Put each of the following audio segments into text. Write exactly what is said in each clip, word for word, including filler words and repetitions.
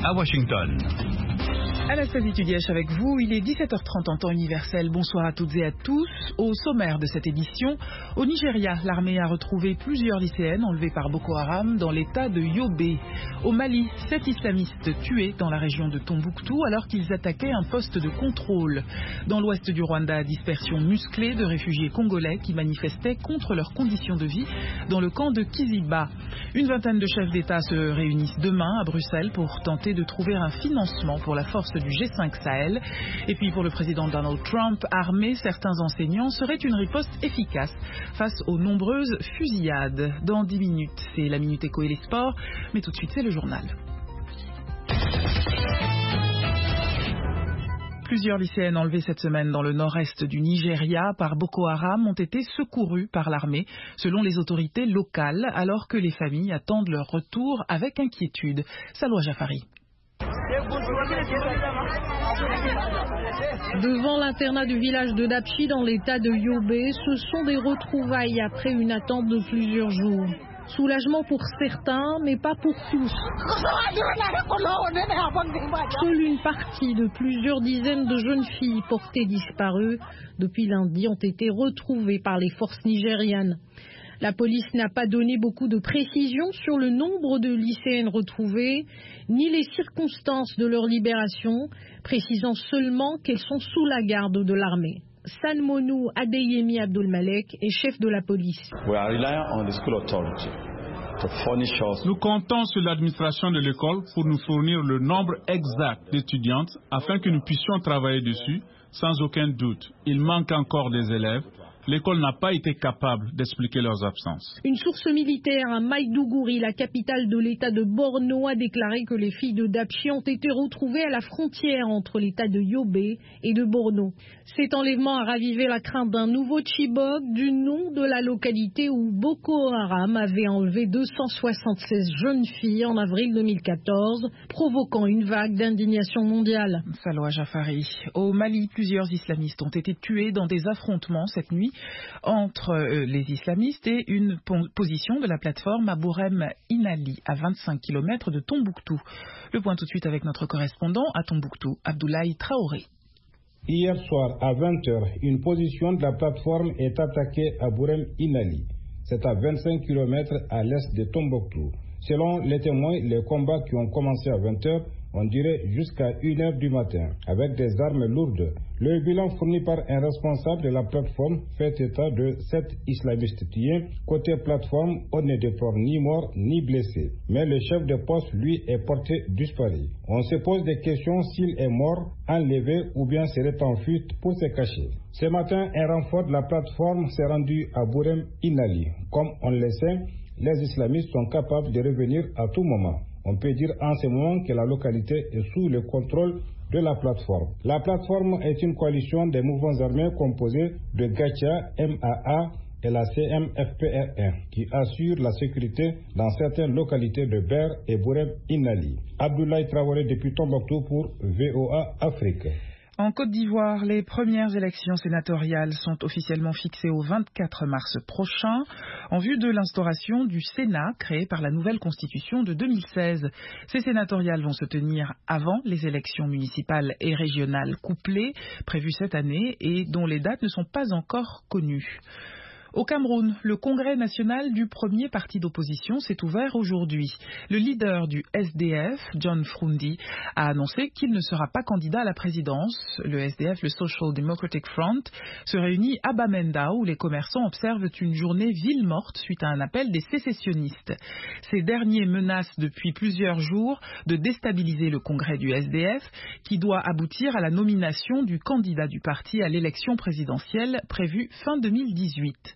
à Washington. Anastasie Tudièche avec vous, il est dix-sept heures trente en temps universel. Bonsoir à toutes et à tous. Au sommaire de cette édition, au Nigeria, l'armée a retrouvé plusieurs lycéennes enlevées par Boko Haram dans l'état de Yobe. Au Mali, sept islamistes tués dans la région de Tombouctou alors qu'ils attaquaient un poste de contrôle. Dans l'ouest du Rwanda, dispersion musclée de réfugiés congolais qui manifestaient contre leurs conditions de vie dans le camp de Kiziba. Une vingtaine de chefs d'État se réunissent demain à Bruxelles pour tenter de trouver un financement pour la force du G cinq Sahel. Et puis pour le président Donald Trump, armer certains enseignants serait une riposte efficace face aux nombreuses fusillades. Dans dix minutes, c'est la Minute Éco et les sports, mais tout de suite c'est le journal. Plusieurs lycéennes enlevées cette semaine dans le nord-est du Nigeria par Boko Haram ont été secourues par l'armée, selon les autorités locales, alors que les familles attendent leur retour avec inquiétude. Salwa Jafari. Devant l'internat du village de Dapchi dans l'état de Yobe, ce sont des retrouvailles après une attente de plusieurs jours. Soulagement pour certains, mais pas pour tous. Seule une partie de plusieurs dizaines de jeunes filles portées disparues depuis lundi ont été retrouvées par les forces nigérianes. La police n'a pas donné beaucoup de précisions sur le nombre de lycéennes retrouvées, ni les circonstances de leur libération, précisant seulement qu'elles sont sous la garde de l'armée. Sanmonu Adeyemi Abdulmalek est chef de la police. Nous comptons sur l'administration de l'école pour nous fournir le nombre exact d'étudiantes afin que nous puissions travailler dessus sans aucun doute. Il manque encore des élèves. L'école n'a pas été capable d'expliquer leurs absences. Une source militaire à Maïdougouri, la capitale de l'état de Borno, a déclaré que les filles de Dapchi ont été retrouvées à la frontière entre l'état de Yobe et de Borno. Cet enlèvement a ravivé la crainte d'un nouveau Chibok, du nom de la localité où Boko Haram avait enlevé deux cent soixante-seize jeunes filles en avril deux mille quatorze, provoquant une vague d'indignation mondiale. Salwa Jafari. Au Mali, plusieurs islamistes ont été tués dans des affrontements cette nuit entre euh, les islamistes et une po- position de la plateforme Abourem Inali à vingt-cinq kilomètres de Tombouctou. Le point tout de suite avec notre correspondant à Tombouctou, Abdoulaye Traoré. Hier soir à vingt heures, une position de la plateforme est attaquée à Abourem Inali. C'est à vingt-cinq kilomètres à l'est de Tombouctou. Selon les témoins, les combats qui ont commencé à vingt heures on dirait jusqu'à une heure du matin, avec des armes lourdes. Le bilan fourni par un responsable de la plateforme fait état de sept islamistes tués. Côté plateforme, on ne déplore ni mort ni blessé. Mais le chef de poste, lui, est porté disparu. On se pose des questions s'il est mort, enlevé ou bien serait en fuite pour se cacher. Ce matin, un renfort de la plateforme s'est rendu à Abourem Inali. Comme on le sait, les islamistes sont capables de revenir à tout moment. On peut dire en ce moment que la localité est sous le contrôle de la plateforme. La plateforme est une coalition des mouvements armés composés de Gacha, M A A et la C M F P R un qui assure la sécurité dans certaines localités de Ber et Bourem Inali. Abdoulaye Traoré depuis Tombouctou pour V O A Afrique. En Côte d'Ivoire, les premières élections sénatoriales sont officiellement fixées au vingt-quatre mars prochain, en vue de l'instauration du Sénat créé par la nouvelle constitution de deux mille seize. Ces sénatoriales vont se tenir avant les élections municipales et régionales couplées, prévues cette année et dont les dates ne sont pas encore connues. Au Cameroun, le congrès national du premier parti d'opposition s'est ouvert aujourd'hui. Le leader du S D F, John Frundi, a annoncé qu'il ne sera pas candidat à la présidence. Le S D F, le Social Democratic Front, se réunit à Bamenda où les commerçants observent une journée ville morte suite à un appel des sécessionnistes. Ces derniers menacent depuis plusieurs jours de déstabiliser le congrès du S D F qui doit aboutir à la nomination du candidat du parti à l'élection présidentielle prévue fin deux mille dix-huit.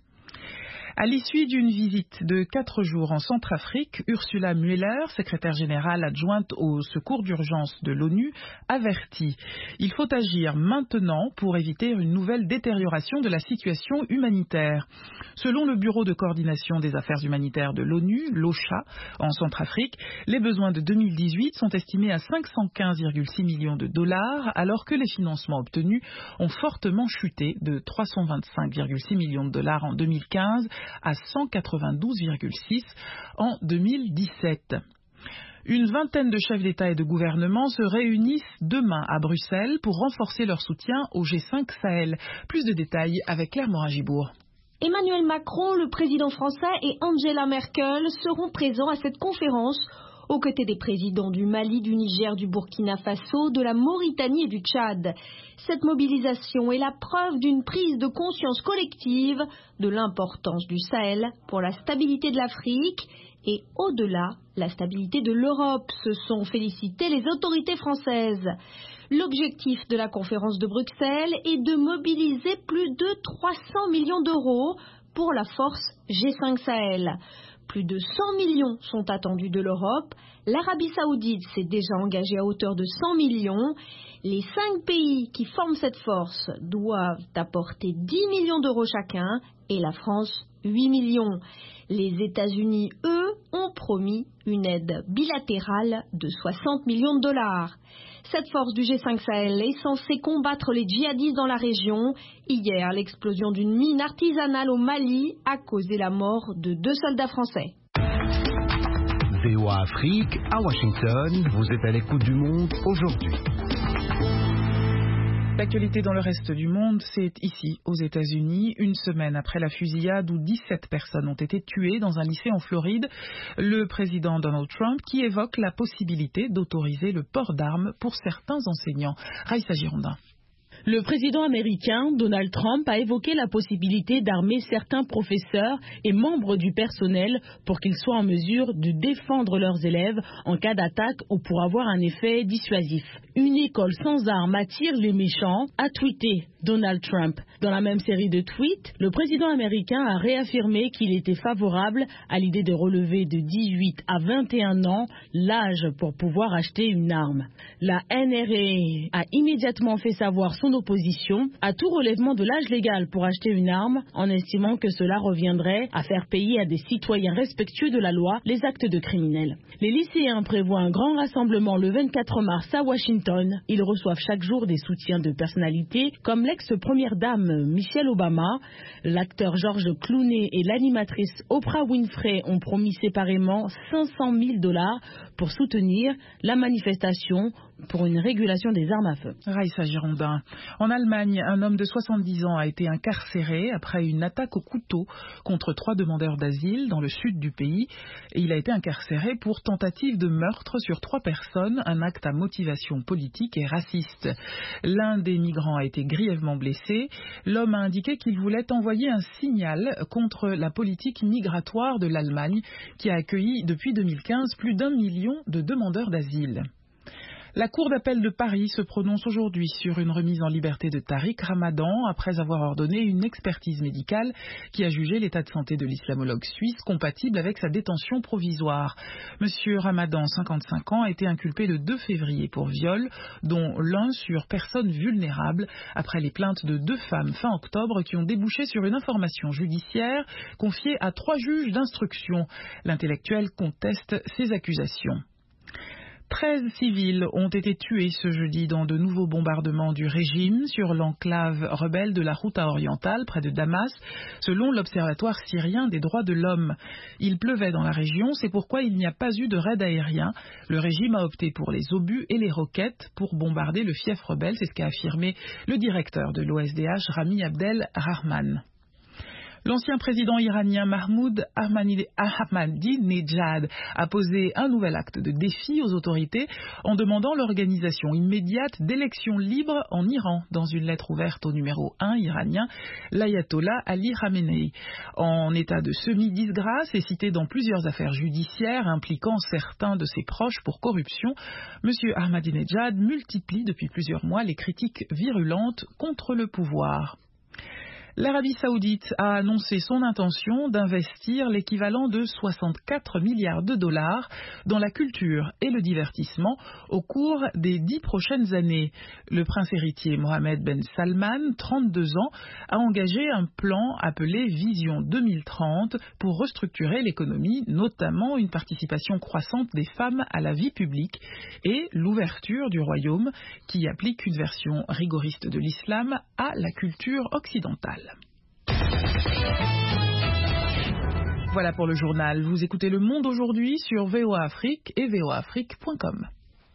À l'issue d'une visite de quatre jours en Centrafrique, Ursula Mueller, secrétaire générale adjointe au secours d'urgence de l'ONU, avertit « Il faut agir maintenant pour éviter une nouvelle détérioration de la situation humanitaire ». Selon le Bureau de coordination des affaires humanitaires de l'ONU, l'OCHA, en Centrafrique, les besoins de deux mille dix-huit sont estimés à cinq cent quinze virgule six millions de dollars, alors que les financements obtenus ont fortement chuté de trois cent vingt-cinq virgule six millions de dollars en deux mille quinze à cent quatre-vingt-douze virgule six en deux mille dix-sept. Une vingtaine de chefs d'État et de gouvernement se réunissent demain à Bruxelles pour renforcer leur soutien au G cinq Sahel. Plus de détails avec Claire Morin-Gibourg. Emmanuel Macron, le président français et Angela Merkel seront présents à cette conférence aux côtés des présidents du Mali, du Niger, du Burkina Faso, de la Mauritanie et du Tchad. Cette mobilisation est la preuve d'une prise de conscience collective de l'importance du Sahel pour la stabilité de l'Afrique et au-delà, la stabilité de l'Europe, se sont félicitées les autorités françaises. L'objectif de la conférence de Bruxelles est de mobiliser plus de trois cents millions d'euros pour la force G cinq Sahel. Plus de cent millions sont attendus de l'Europe. L'Arabie Saoudite s'est déjà engagée à hauteur de cent millions. Les cinq pays qui forment cette force doivent apporter dix millions d'euros chacun et la France huit millions. Les États-Unis, eux, ont promis une aide bilatérale de soixante millions de dollars. Cette force du G cinq Sahel est censée combattre les djihadistes dans la région. Hier, l'explosion d'une mine artisanale au Mali a causé la mort de deux soldats français. V O A Afrique, à Washington, vous êtes à l'écoute du monde aujourd'hui. L'actualité dans le reste du monde, c'est ici, aux États-Unis, une semaine après la fusillade où dix-sept personnes ont été tuées dans un lycée en Floride. Le président Donald Trump qui évoque la possibilité d'autoriser le port d'armes pour certains enseignants. Raïssa Girondin. Le président américain Donald Trump a évoqué la possibilité d'armer certains professeurs et membres du personnel pour qu'ils soient en mesure de défendre leurs élèves en cas d'attaque ou pour avoir un effet dissuasif. Une école sans armes attire les méchants, a tweeté Donald Trump. Dans la même série de tweets, le président américain a réaffirmé qu'il était favorable à l'idée de relever de dix-huit à vingt et un ans l'âge pour pouvoir acheter une arme. La N R A a immédiatement fait savoir son opposition à tout relèvement de l'âge légal pour acheter une arme, en estimant que cela reviendrait à faire payer à des citoyens respectueux de la loi les actes de criminels. Les lycéens prévoient un grand rassemblement le vingt-quatre mars à Washington. Ils reçoivent chaque jour des soutiens de personnalités comme l'ex-première dame Michelle Obama, l'acteur George Clooney et l'animatrice Oprah Winfrey ont promis séparément cinq cent mille dollars pour soutenir la manifestation pour une régulation des armes à feu. Raïssa Girondin. En Allemagne, un homme de soixante-dix ans a été incarcéré après une attaque au couteau contre trois demandeurs d'asile dans le sud du pays. Et il a été incarcéré pour tentative de meurtre sur trois personnes, un acte à motivation politique et raciste. L'un des migrants a été grièvement blessé. L'homme a indiqué qu'il voulait envoyer un signal contre la politique migratoire de l'Allemagne qui a accueilli depuis deux mille quinze plus d'un million de demandeurs d'asile. La Cour d'appel de Paris se prononce aujourd'hui sur une remise en liberté de Tariq Ramadan après avoir ordonné une expertise médicale qui a jugé l'état de santé de l'islamologue suisse compatible avec sa détention provisoire. Monsieur Ramadan, cinquante-cinq ans, a été inculpé le deux février pour viol, dont l'un sur personne vulnérable, après les plaintes de deux femmes fin octobre qui ont débouché sur une information judiciaire confiée à trois juges d'instruction. L'intellectuel conteste ces accusations. treize civils ont été tués ce jeudi dans de nouveaux bombardements du régime sur l'enclave rebelle de la Ghouta orientale près de Damas, selon l'Observatoire syrien des droits de l'homme. Il pleuvait dans la région, c'est pourquoi il n'y a pas eu de raid aérien. Le régime a opté pour les obus et les roquettes pour bombarder le fief rebelle, c'est ce qu'a affirmé le directeur de l'O S D H, Rami Abdel Rahman. L'ancien président iranien Mahmoud Ahmadinejad a posé un nouvel acte de défi aux autorités en demandant l'organisation immédiate d'élections libres en Iran dans une lettre ouverte au numéro un iranien, l'ayatollah Ali Khamenei. En état de semi-disgrâce et cité dans plusieurs affaires judiciaires impliquant certains de ses proches pour corruption, M. Ahmadinejad multiplie depuis plusieurs mois les critiques virulentes contre le pouvoir. L'Arabie Saoudite a annoncé son intention d'investir l'équivalent de soixante-quatre milliards de dollars dans la culture et le divertissement au cours des dix prochaines années. Le prince héritier Mohammed Ben Salman, trente-deux ans, a engagé un plan appelé Vision deux mille trente pour restructurer l'économie, notamment une participation croissante des femmes à la vie publique et l'ouverture du royaume qui applique une version rigoriste de l'islam à la culture occidentale. Voilà pour le journal. Vous écoutez Le Monde aujourd'hui sur V O A Afrique et v o a afrique point com.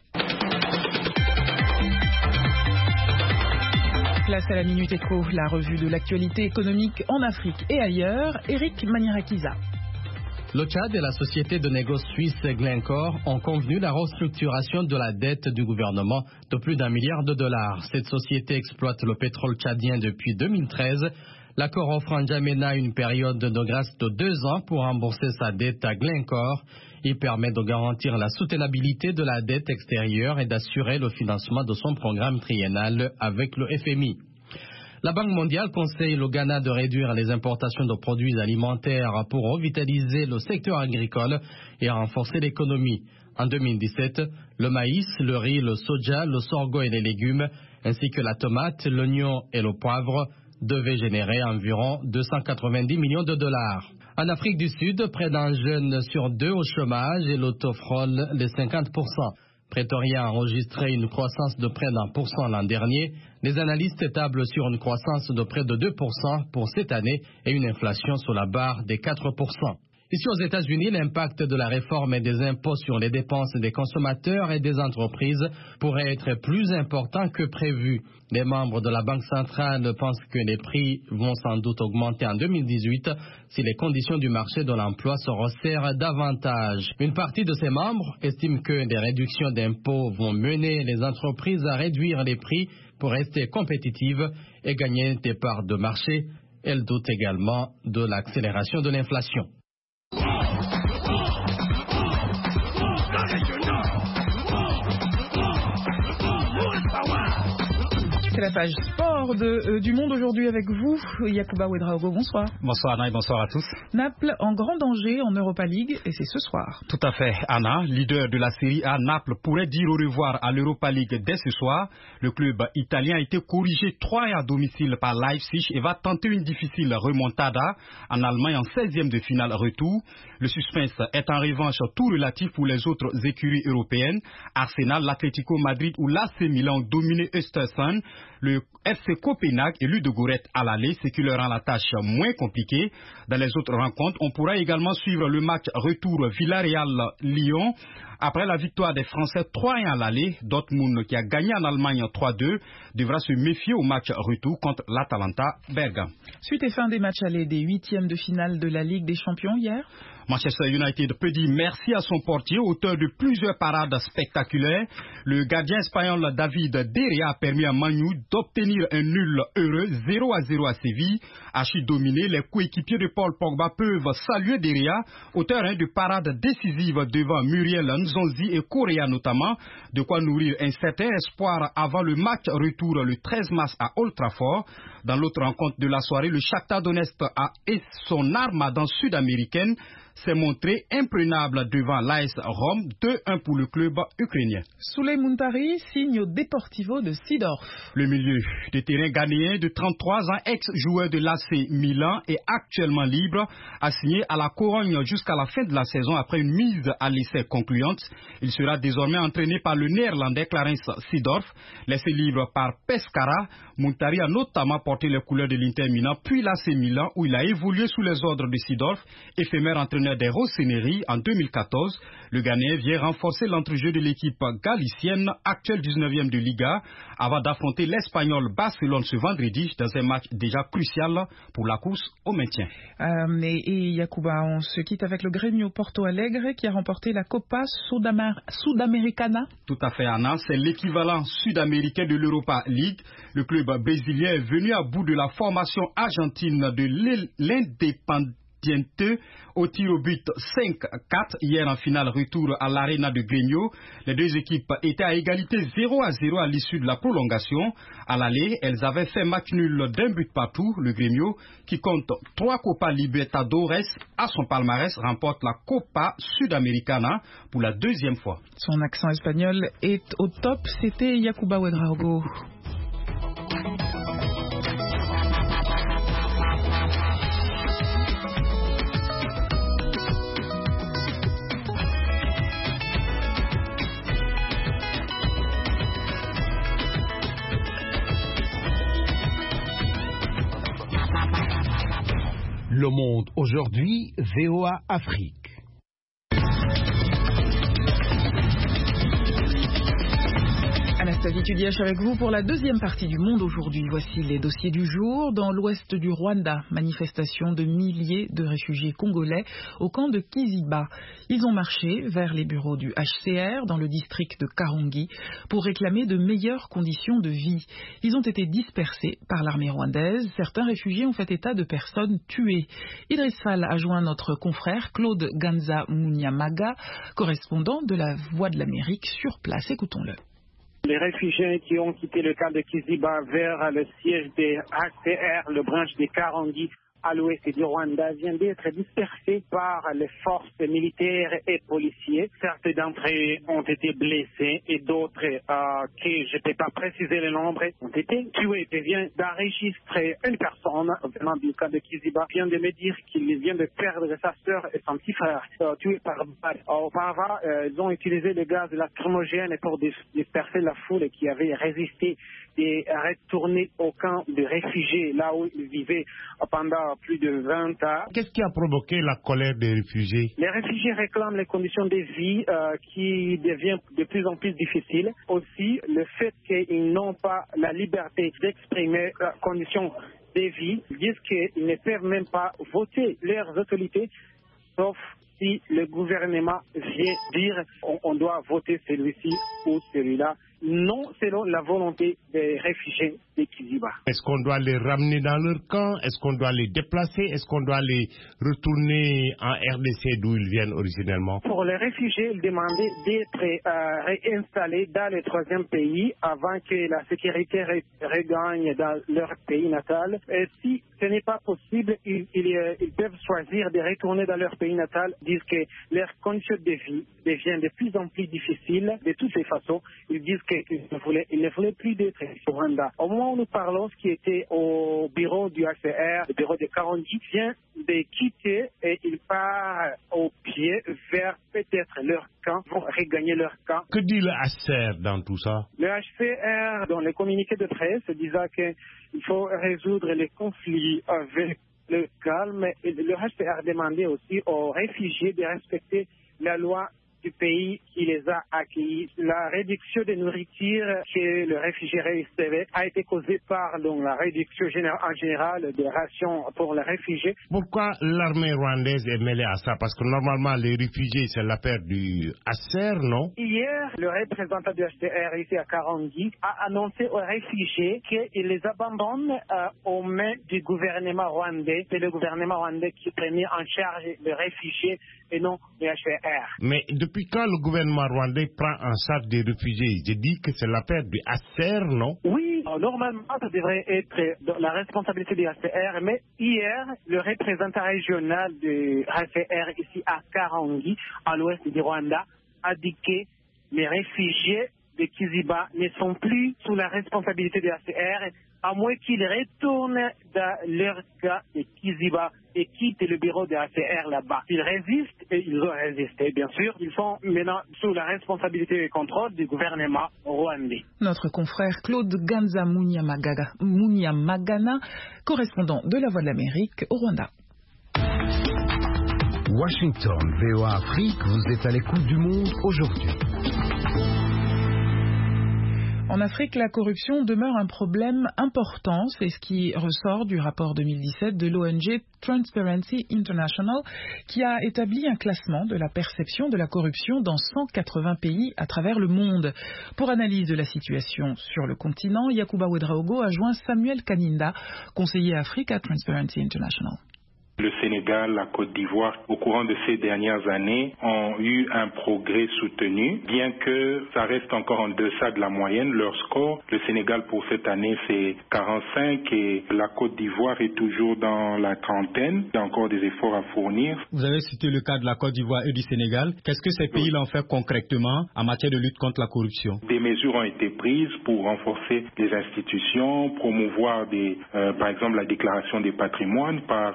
Place à la Minute Éco, la revue de l'actualité économique en Afrique et ailleurs. Eric Manierakiza. Le Tchad et la société de négoce suisse Glencore ont convenu la restructuration de la dette du gouvernement de plus d'un milliard de dollars. Cette société exploite le pétrole tchadien depuis deux mille treize. L'accord offre à N'Djamena une période de grâce de deux ans pour rembourser sa dette à Glencore. Il permet de garantir la soutenabilité de la dette extérieure et d'assurer le financement de son programme triennal avec le F M I. La Banque mondiale conseille le Ghana de réduire les importations de produits alimentaires pour revitaliser le secteur agricole et renforcer l'économie. En deux mille dix-sept, le maïs, le riz, le soja, le sorgho et les légumes, ainsi que la tomate, l'oignon et le poivre, devaient générer environ deux cent quatre-vingt-dix millions de dollars. En Afrique du Sud, près d'un jeune sur deux au chômage et le taux frôle les cinquante pour cent. Pretoria a enregistré une croissance de près d'un pour cent l'an dernier. Les analystes tablent sur une croissance de près de deux pour cent pour cette année et une inflation sous la barre des quatre pour cent. Ici aux États-Unis, l'impact de la réforme des impôts sur les dépenses des consommateurs et des entreprises pourrait être plus important que prévu. Les membres de la Banque centrale pensent que les prix vont sans doute augmenter en deux mille dix-huit si les conditions du marché de l'emploi se resserrent davantage. Une partie de ces membres estime que des réductions d'impôts vont mener les entreprises à réduire les prix pour rester compétitives et gagner des parts de marché. Elles doutent également de l'accélération de l'inflation. C'est la page sport de, euh, du Monde aujourd'hui avec vous, Yacouba Ouedraogo. Bonsoir. Bonsoir Anna et bonsoir à tous. Naples en grand danger en Europa League et c'est ce soir. Tout à fait Anna, leader de la Série A, Naples pourrait dire au revoir à l'Europa League dès ce soir. Le club italien a été corrigé trois à domicile par Leipzig et va tenter une difficile remontada en Allemagne en seizième de finale retour. Le suspense est en revanche tout relatif pour les autres écuries européennes. Arsenal, l'Atlético Madrid ou l'A C Milan ont dominé Östersund. Le F C Copenhague et Ludogorets à l'aller, ce qui leur rend la tâche moins compliquée. Dans les autres rencontres, on pourra également suivre le match retour Villarreal-Lyon. Après la victoire des Français trois un à l'aller, Dortmund, qui a gagné en Allemagne trois deux, devra se méfier au match retour contre l'Atalanta Bergame. Suite et fin des matchs allés des huitièmes de finale de la Ligue des Champions hier. Manchester United peut dire merci à son portier, auteur de plusieurs parades spectaculaires. Le gardien espagnol David De Gea a permis à Man U d'obtenir un nul heureux zéro à zéro à Séville. Archi dominé, les coéquipiers de Paul Pogba peuvent saluer De Gea, auteur hein, de parades décisives devant Muriel Nzonzi et Correa notamment, de quoi nourrir un certain espoir avant le match retour le treize mars à Old Trafford. Dans l'autre rencontre de la soirée, le Shakhtar Donetsk a et son armada sud-américaine s'est montré imprenable devant l'A S Rome, deux un pour le club ukrainien. Souley Muntari signe au Deportivo de Seedorf. Le milieu de terrain ghanéen de trente-trois ans, ex-joueur de l'A C Milan et actuellement libre, a signé à la Corogne jusqu'à la fin de la saison après une mise à l'essai concluante. Il sera désormais entraîné par le néerlandais Clarence Seedorf. Laissé libre par Pescara, Muntari a notamment porté les couleurs de l'Inter Milan puis l'A C Milan où il a évolué sous les ordres de Seedorf, éphémère entraîneur des Rossoneri en deux mille quatorze. Le Ghanéen vient renforcer l'entrejeu de l'équipe galicienne, actuelle dix-neuvième de Liga, avant d'affronter l'Espagnol Barcelone ce vendredi dans un match déjà crucial pour la course au maintien. Euh, et, et Yacouba, on se quitte avec le Grêmio Porto Alegre qui a remporté la Copa Sudamer- Sudamericana. Tout à fait Anna, c'est l'équivalent sud-américain de l'Europa League. Le club brésilien est venu à bout de la formation argentine de l'Indépendance au tir au but cinq quatre hier en finale retour à l'Arena de Grêmio. Les deux équipes étaient à égalité zéro à zéro à l'issue de la prolongation. À l'aller, elles avaient fait match nul d'un but partout. Le Grêmio, qui compte trois Copa Libertadores à son palmarès, remporte la Copa Sudamericana pour la deuxième fois. Son accent espagnol est au top. C'était Yacouba Ouedraogo. Le Monde aujourd'hui, V O A Afrique. Anastasie Tudiach avec vous pour la deuxième partie du Monde aujourd'hui. Voici les dossiers du jour. Dans l'ouest du Rwanda, manifestation de milliers de réfugiés congolais au camp de Kiziba. Ils ont marché vers les bureaux du H C R dans le district de Karongi pour réclamer de meilleures conditions de vie. Ils ont été dispersés par l'armée rwandaise. Certains réfugiés ont fait état de personnes tuées. Idriss Fall a joint notre confrère Claude Ganza Munyamaga, correspondant de la Voix de l'Amérique sur place. Écoutons-le. Les réfugiés qui ont quitté le camp de Kiziba vers le siège des H C R, le branche des Karongi, à l'ouest du Rwanda, viennent d'être dispersés par les forces militaires et policiers. Certains d'entre eux ont été blessés et d'autres, euh, qui je ne peux pas préciser le nombre, ont été tués. Je viens d'enregistrer une personne venant du camp de Kiziba vient de me dire qu'il vient de perdre sa sœur et son petit frère, euh, tués par balle. Auparavant, euh, ils ont utilisé le gaz lacrymogène pour disperser la foule qui avait résisté et retourner au camp de réfugiés, là où ils vivaient pendant plus de vingt ans. Qu'est-ce qui a provoqué la colère des réfugiés? Les réfugiés réclament les conditions de vie euh, qui deviennent de plus en plus difficiles. Aussi, le fait qu'ils n'ont pas la liberté d'exprimer leurs conditions de vie. Ils disent qu'ils ne peuvent même pas voter leurs autorités, sauf si le gouvernement vient dire on, on doit voter celui-ci ou celui-là, non selon la volonté des réfugiés de Kiziba. Est-ce qu'on doit les ramener dans leur camp? Est-ce qu'on doit les déplacer? Est-ce qu'on doit les retourner en R D C d'où ils viennent originellement? Pour les réfugiés, ils demandaient d'être euh, réinstallés dans le troisième pays avant que la sécurité regagne dans leur pays natal. Et si ce n'est pas possible, ils, ils, ils peuvent choisir de retourner dans leur pays natal, disent que leurs conditions de vie deviennent de plus en plus difficiles. De toutes les façons, ils disent qu'ils ne voulaient, ils ne voulaient plus d'être au Rwanda. Au moment où nous parlons, ce qui était au bureau du H C R, le bureau de Karongi, vient de quitter et il part au pied vers peut-être leur camp, pour regagner leur camp. Que dit le H C R dans tout ça? Le H C R, dans les communiqués de presse, disait qu'il faut résoudre les conflits avec le calme. Et le H C R demandait aussi aux réfugiés de respecter la loi du pays qui les a accueillis. La réduction de nourriture que le réfugié recevait a été causée par donc, la réduction générale, en général des rations pour les réfugiés. Pourquoi l'armée rwandaise est mêlée à ça? Parce que normalement les réfugiés c'est l'affaire du H C R, non? Hier, le représentant du H C R ici à Karongi a annoncé aux réfugiés qu'il les abandonne euh, aux mains du gouvernement rwandais. C'est le gouvernement rwandais qui prenait en charge les réfugiés et non le H C R. Mais depuis quand le gouvernement rwandais prend en charge des réfugiés? J'ai dit que c'est l'affaire du H C R, non? Oui, normalement, ça devrait être la responsabilité du H C R, mais hier, le représentant régional du H C R ici à Karongi, à l'ouest du Rwanda, a dit que les réfugiés de Kiziba ne sont plus sous la responsabilité du H C R, à moins qu'ils retournent dans leur cas de Kiziba et quittent le bureau de H C R là-bas. Ils résistent, et ils ont résisté, bien sûr. Ils sont maintenant sous la responsabilité et le contrôle du gouvernement rwandais. Notre confrère Claude Ganza Munyamagana, correspondant de la Voix de l'Amérique au Rwanda. Washington, V O A Afrique, vous êtes à l'écoute du monde aujourd'hui. En Afrique, la corruption demeure un problème important. C'est ce qui ressort du rapport deux mille dix-sept de l'O N G Transparency International, qui a établi un classement de la perception de la corruption dans cent quatre-vingts pays à travers le monde. Pour analyse de la situation sur le continent, Yacouba Ouedraogo a joint Samuel Kaninda, conseiller Afrique à Transparency International. Le Sénégal, la Côte d'Ivoire, au courant de ces dernières années, ont eu un progrès soutenu, bien que ça reste encore en deçà de la moyenne. Leur score, le Sénégal pour cette année, c'est quarante-cinq et la Côte d'Ivoire est toujours dans la trentaine. Il y a encore des efforts à fournir. Vous avez cité le cas de la Côte d'Ivoire et du Sénégal. Qu'est-ce que ces pays ont fait concrètement en matière de lutte contre la corruption? Des mesures ont été prises pour renforcer les institutions, promouvoir des, euh, par exemple la déclaration des patrimoines par euh, les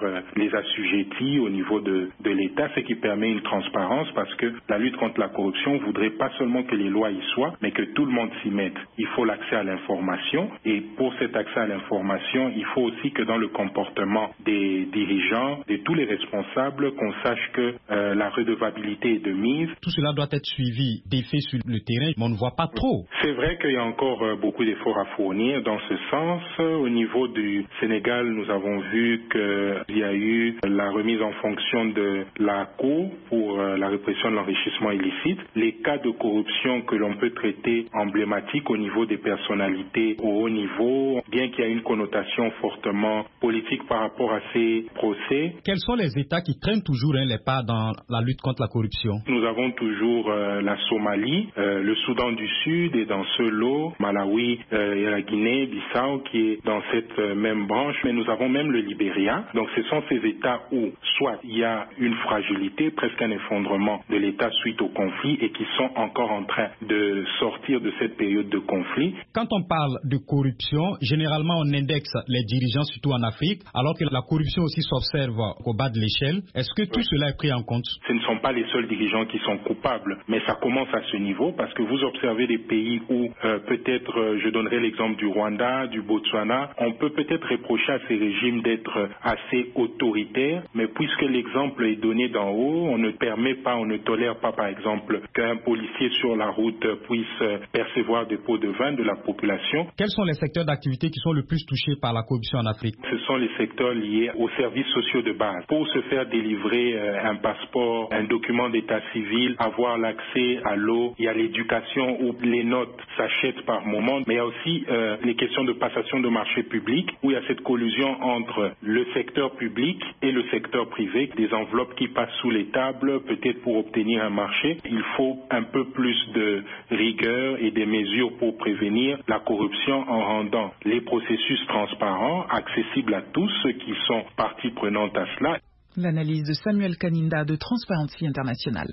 des assujettis au niveau de, de l'État, ce qui permet une transparence parce que la lutte contre la corruption ne voudrait pas seulement que les lois y soient, mais que tout le monde s'y mette. Il faut l'accès à l'information et pour cet accès à l'information, il faut aussi que dans le comportement des dirigeants, de tous les responsables, qu'on sache que euh, la redevabilité est de mise. Tout cela doit être suivi d'effets sur le terrain, mais on ne voit pas trop. C'est vrai qu'il y a encore euh, beaucoup d'efforts à fournir dans ce sens. Au niveau du Sénégal, nous avons vu qu'il y a eu la remise en fonction de la Cour pour euh, la répression de l'enrichissement illicite. Les cas de corruption que l'on peut traiter emblématiques au niveau des personnalités au haut niveau, bien qu'il y ait une connotation fortement politique par rapport à ces procès. Quels sont les États qui traînent toujours hein, les pas dans la lutte contre la corruption? Nous avons toujours euh, la Somalie, euh, le Soudan du Sud et dans ce lot, Malawi euh, et la Guinée-Bissau qui est dans cette euh, même branche, mais nous avons même le Libéria. Donc ce sont ces États où soit il y a une fragilité, presque un effondrement de l'État suite au conflit et qui sont encore en train de sortir de cette période de conflit. Quand on parle de corruption, généralement on indexe les dirigeants surtout en Afrique, alors que la corruption aussi s'observe au bas de l'échelle. Est-ce que tout oui. cela est pris en compte? Ce ne sont pas les seuls dirigeants qui sont coupables, mais ça commence à ce niveau parce que vous observez des pays où euh, peut-être, euh, je donnerai l'exemple du Rwanda, du Botswana, on peut peut-être reprocher à ces régimes d'être assez autoritaires, mais puisque l'exemple est donné d'en haut, on ne permet pas, on ne tolère pas par exemple qu'un policier sur la route puisse percevoir des pots de vin de la population. Quels sont les secteurs d'activité qui sont le plus touchés par la corruption en Afrique? Ce sont les secteurs liés aux services sociaux de base. Pour se faire délivrer euh, un passeport, un document d'état civil, avoir l'accès à l'eau, il y a l'éducation où les notes s'achètent par moment, mais il y a aussi euh, les questions de passation de marché public où il y a cette collusion entre le secteur public et le secteur privé, des enveloppes qui passent sous les tables, peut-être pour obtenir un marché. Il faut un peu plus de rigueur et des mesures pour prévenir la corruption en rendant les processus transparents, accessibles à tous ceux qui sont partie prenante à cela. L'analyse de Samuel Kaninda de Transparency International.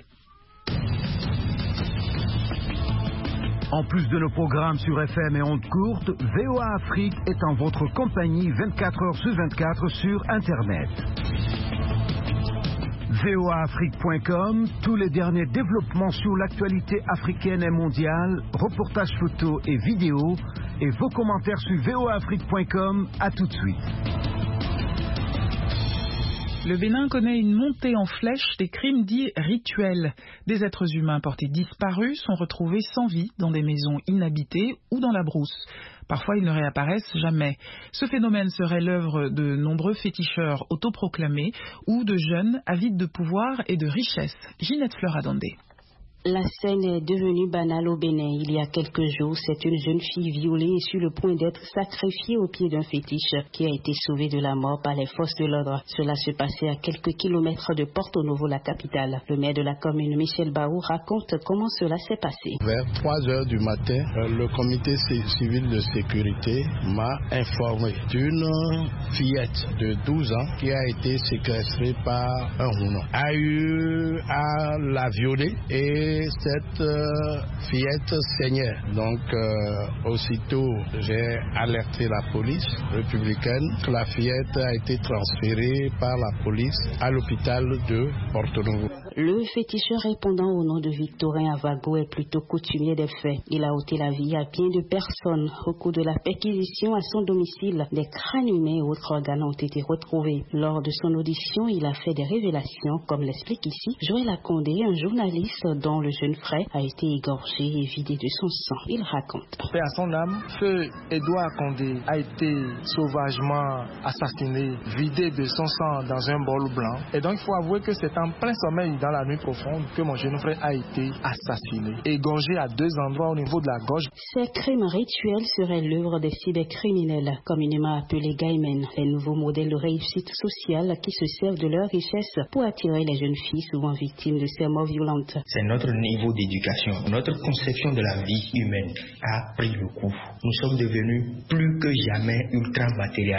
En plus de nos programmes sur F M et ondes courtes, V O A Afrique est en votre compagnie vingt-quatre heures sur vingt-quatre sur Internet. V O A Afrique point com, tous les derniers développements sur l'actualité africaine et mondiale, reportages photos et vidéos, et vos commentaires sur V O A Afrique point com. À tout de suite. Le Bénin connaît une montée en flèche des crimes dits rituels. Des êtres humains portés disparus sont retrouvés sans vie dans des maisons inhabitées ou dans la brousse. Parfois, ils ne réapparaissent jamais. Ce phénomène serait l'œuvre de nombreux féticheurs autoproclamés ou de jeunes avides de pouvoir et de richesse. Ginette Fleuradondé. La scène est devenue banale au Bénin. Il y a quelques jours, c'est une jeune fille violée et sur le point d'être sacrifiée au pied d'un fétiche qui a été sauvée de la mort par les forces de l'ordre. Cela se passait à quelques kilomètres de Porto Novo, la capitale. Le maire de la commune, Michel Baou, raconte comment cela s'est passé. Vers trois heures du matin, le comité civil de sécurité m'a informé d'une fillette de douze ans qui a été séquestrée par un rounon. A eu à la violer et cette euh, fillette saignait. Donc, euh, aussitôt, j'ai alerté la police républicaine que la fillette a été transférée par la police à l'hôpital de Porto Novo. Le féticheur répondant au nom de Victorin Avago est plutôt coutumier des faits. Il a ôté la vie à bien de personnes. Au cours de la perquisition à son domicile, des crânes humains et autres organes ont été retrouvés. Lors de son audition, il a fait des révélations, comme l'explique ici Joël Akondé, un journaliste dont le jeune frère a été égorgé et vidé de son sang. Il raconte. Paix à son âme, feu Edouard Akondé a été sauvagement assassiné, vidé de son sang dans un bol blanc. Et donc, il faut avouer que c'est en plein sommeil dans la nuit profonde que mon jeune frère a été assassiné, égorgé à deux endroits au niveau de la gorge. Ces crimes rituels seraient l'œuvre des cybercriminels, communément appelés gaimen, les nouveaux modèles de réussite sociale qui se servent de leur richesse pour attirer les jeunes filles souvent victimes de ces morts violentes. C'est notre niveau d'éducation, notre conception de la vie humaine a pris le coup. Nous sommes devenus plus que jamais ultra matérialistes.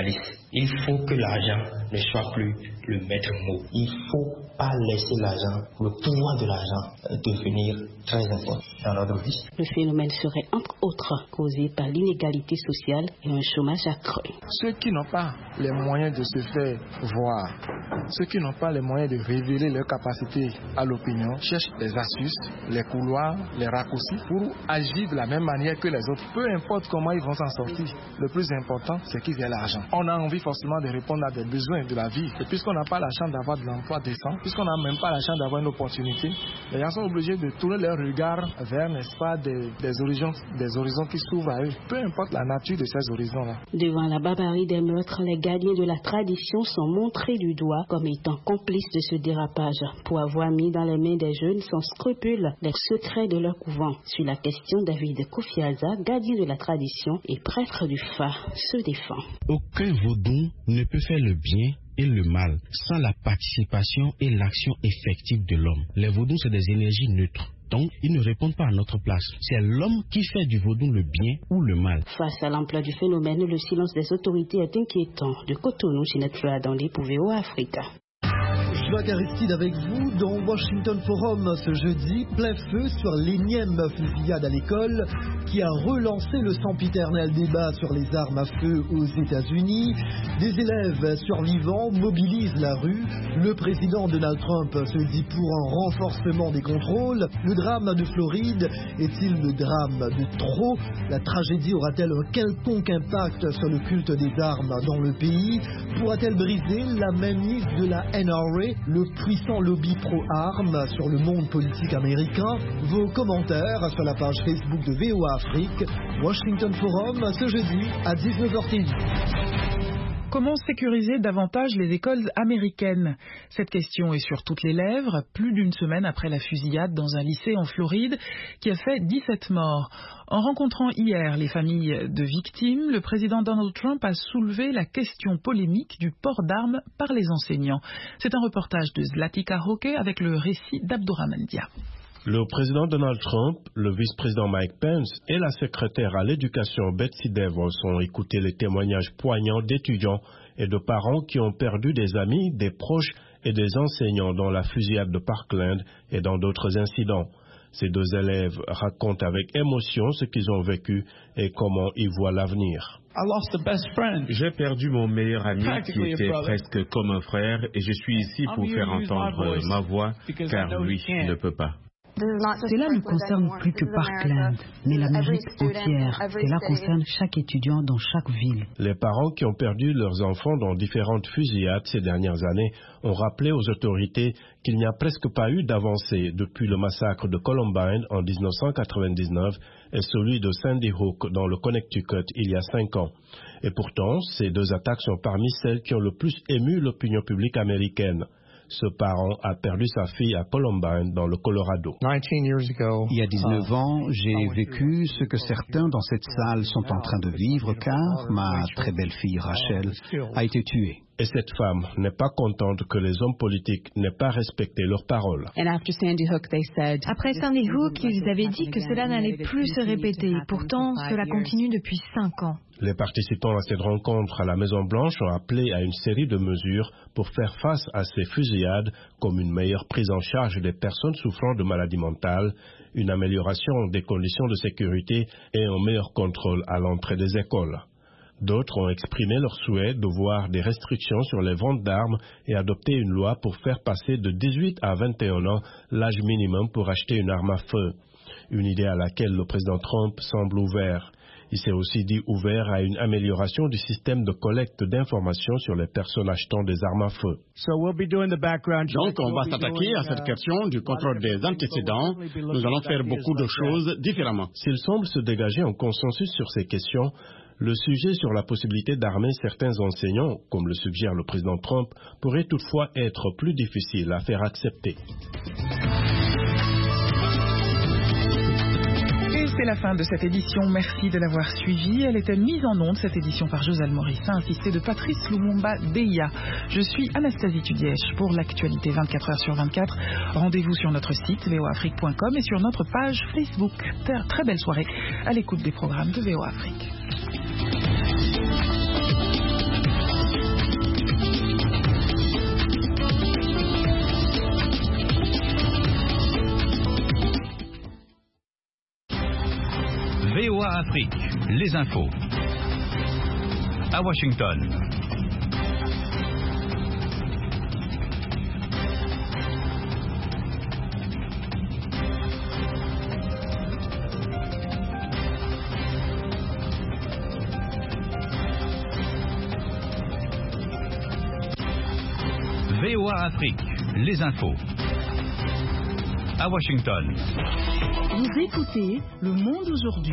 Il faut que l'argent ne soit plus le maître mot. Il ne faut pas laisser l'argent, le pouvoir de l'argent devenir très important dans notre vie. Le phénomène serait entre autres causé par l'inégalité sociale et un chômage accru. Ceux qui n'ont pas les moyens de se faire voir, ceux qui n'ont pas les moyens de révéler leur capacité à l'opinion, cherchent des astuces, les couloirs, les raccourcis pour agir de la même manière que les autres. Peu importe comment ils vont s'en sortir, le plus important c'est qu'ils aient l'argent. On a envie forcément de répondre à des besoins de la vie. Et puisqu'on n'a pas la chance d'avoir de l'emploi décent, puisqu'on n'a même pas la chance d'avoir une opportunité, les gens sont obligés de tourner leur regard vers, n'est-ce pas, des, des, horizons, des horizons qui s'ouvrent à eux. Peu importe la nature de ces horizons-là. Devant la barbarie des meurtres, les gardiens de la tradition sont montrés du doigt comme étant complices de ce dérapage pour avoir mis dans les mains des jeunes sans scrupules les secrets de leur couvent. Sur la question, David Kofiaza, gardien de la tradition et prêtre du phare, se défend. Aucun vaudou ne peut faire le bien et le mal sans la participation et l'action effective de l'homme. Les vaudous, c'est des énergies neutres. Donc, ils ne répondent pas à notre place. C'est l'homme qui fait du vaudou le bien ou le mal. Face à l'ampleur du phénomène, le silence des autorités est inquiétant. De Cotonou, Ginette Fradandé pour V O A Africa. Jacques Aristide avec vous dans Washington Forum ce jeudi, plein feu sur l'énième fusillade à l'école qui a relancé le sempiternel débat sur les armes à feu aux États-Unis. Des élèves survivants mobilisent la rue. Le président Donald Trump se dit pour un renforcement des contrôles. Le drame de Floride est-il le drame de trop? La tragédie aura-t-elle un quelconque impact sur le culte des armes dans le pays? Pourra-t-elle briser la mainmise de la N R A, le puissant lobby pro-armes, sur le monde politique américain? Vos commentaires sur la page Facebook de V O A Afrique. Washington Forum ce jeudi à dix-neuf heures T V. Comment sécuriser davantage les écoles américaines? Cette question est sur toutes les lèvres, plus d'une semaine après la fusillade dans un lycée en Floride qui a fait dix-sept morts. En rencontrant hier les familles de victimes, le président Donald Trump a soulevé la question polémique du port d'armes par les enseignants. C'est un reportage de Zlatica Hoke avec le récit d'Abdourahmane Dia. Le président Donald Trump, le vice-président Mike Pence et la secrétaire à l'éducation Betsy DeVos ont écouté les témoignages poignants d'étudiants et de parents qui ont perdu des amis, des proches et des enseignants dans la fusillade de Parkland et dans d'autres incidents. Ces deux élèves racontent avec émotion ce qu'ils ont vécu et comment ils voient l'avenir. J'ai perdu mon meilleur ami qui était presque comme un frère et je suis ici pour faire entendre ma voix car lui ne peut pas. Cela ne concerne plus que Parkland, mais l'Amérique entière. Cela concerne chaque étudiant dans chaque ville. Les parents qui ont perdu leurs enfants dans différentes fusillades ces dernières années ont rappelé aux autorités qu'il n'y a presque pas eu d'avancée depuis le massacre de Columbine en mille neuf cent quatre-vingt-dix-neuf et celui de Sandy Hook dans le Connecticut il y a cinq ans. Et pourtant, ces deux attaques sont parmi celles qui ont le plus ému l'opinion publique américaine. Ce parent a perdu sa fille à Columbine, dans le Colorado. Il y a dix-neuf ans, j'ai vécu ce que certains dans cette salle sont en train de vivre, car ma très belle fille Rachel a été tuée. Et cette femme n'est pas contente que les hommes politiques n'aient pas respecté leurs paroles. Après Sandy Hook, ils avaient dit que cela n'allait plus se répéter. Pourtant, cela continue depuis cinq ans. Les participants à cette rencontre à la Maison-Blanche ont appelé à une série de mesures pour faire face à ces fusillades, comme une meilleure prise en charge des personnes souffrant de maladies mentales, une amélioration des conditions de sécurité et un meilleur contrôle à l'entrée des écoles. D'autres ont exprimé leur souhait de voir des restrictions sur les ventes d'armes et adopter une loi pour faire passer de dix-huit à vingt et un ans l'âge minimum pour acheter une arme à feu. Une idée à laquelle le président Trump semble ouvert. Il s'est aussi dit ouvert à une amélioration du système de collecte d'informations sur les personnes achetant des armes à feu. Donc, on va s'attaquer à cette question du contrôle des antécédents. Nous allons faire beaucoup de choses différemment. S'il semble se dégager un consensus sur ces questions, le sujet sur la possibilité d'armer certains enseignants, comme le suggère le président Trump, pourrait toutefois être plus difficile à faire accepter. C'est la fin de cette édition. Merci de l'avoir suivie. Elle était mise en onde, cette édition, par Josal Maurice, assistée de Patrice Lumumba Deya. Je suis Anastasie Tudièche pour l'actualité vingt-quatre heures sur vingt-quatre. Rendez-vous sur notre site v o afrique point com et sur notre page Facebook. Très belle soirée à l'écoute des programmes de V O Afrique. V O A Afrique, les infos. À Washington. V O A Afrique, les infos. À Washington. Vous écoutez Le Monde aujourd'hui.